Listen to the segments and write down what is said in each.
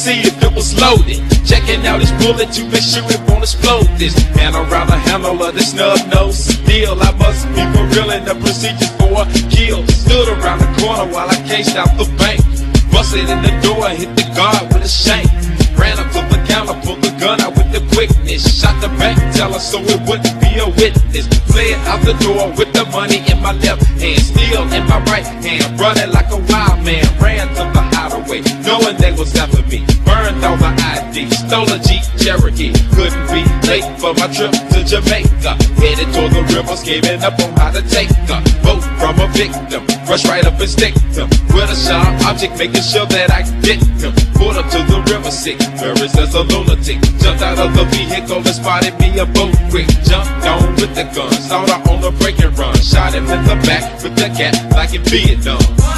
see if it was loaded. Checking out his bullet to make sure it won't explode. This hand around the handle of the snub nose steel. I must be for real in the procedures for a kill. Stood around the corner while I cased out the bank. Busted in the door and hit the guard with a shank. Ran up to the counter, pulled the gun out with the quickness. Shot the bank teller so it wouldn't be a witness. Fled out the door with the money in my left hand, steel in my right hand. Running like a wild man, ran to the hideaway, knowing they was after me. Burned all my ID, stole a Jeep Cherokee. Couldn't be late for my trip to Jamaica. Headed toward the river, scheming up on how to take a boat from a victim. Rush right up and stick him with a sharp object, making sure that I get him. Pulled up to the river sick, nervous as a lunatic. Jumped out of the vehicle and spotted me a boat quick. Jumped on with the gun, saw her on the break and run. Shot him in the back with the cat like in Vietnam.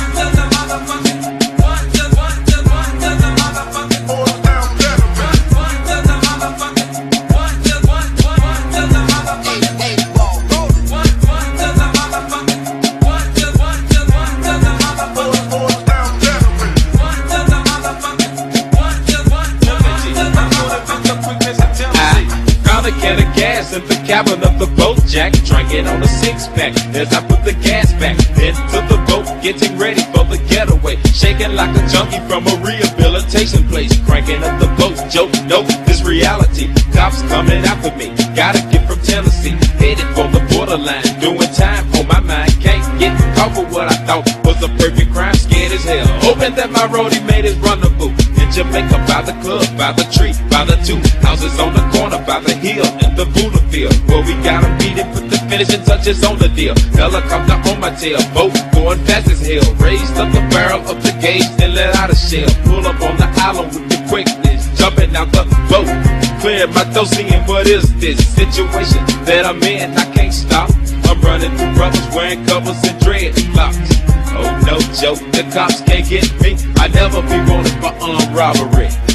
Can of gas in the cabin of the boat, Jack. Drinking on a six-pack as I put the gas back into the boat, getting ready for the getaway. Shaking like a junkie from a rehabilitation place. Cranking up the boat, joke, no, this reality. Cops coming after me, gotta get from Tennessee. Headed for the borderline, doing time on my mind. Can't get caught for what I thought was a perfect crime. Scared as hell, hoping that my roadie made his rendezvous in Jamaica, by the club, by the tree, by the two houses on the corner, by the hill in the Buddha field, where we gotta beat it, put the finishing touches on the deal. Helicopter on my tail, boat going fast as hell. Raised up the barrel of the gauge and let out a shell. Pull up on the island with the quickness, jumping out the boat. Clearing my throat, seeing what is this situation that I'm in. I can't stop. I'm running through brothers wearing covers and dreadlocks. Oh no joke, the cops can't get me. I never be wanted for armed robbery.